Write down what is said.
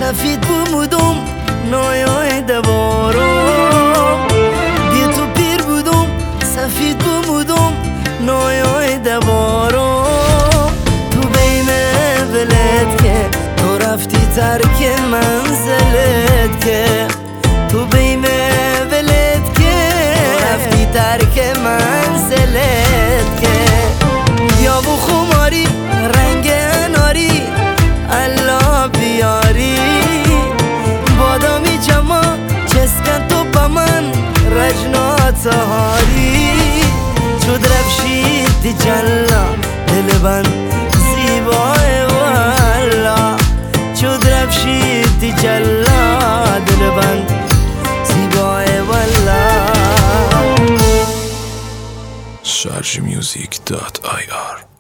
سفید بودم نایای دوارم بی تو پیر بودم سفید بودم نایای دوارم تو بین ولد که تو رفتی ترک منزلت که تو بین ولد که تو رفتی ترک منزلت که یا بو خماری رنگ اناری الله بیاری بادامی جما چسکن تو با من رجنات هاری چود رفشید دی جلا دل من زیبای والا چود رفشید دی جلا دل من زیبای والا sharjmusic.ir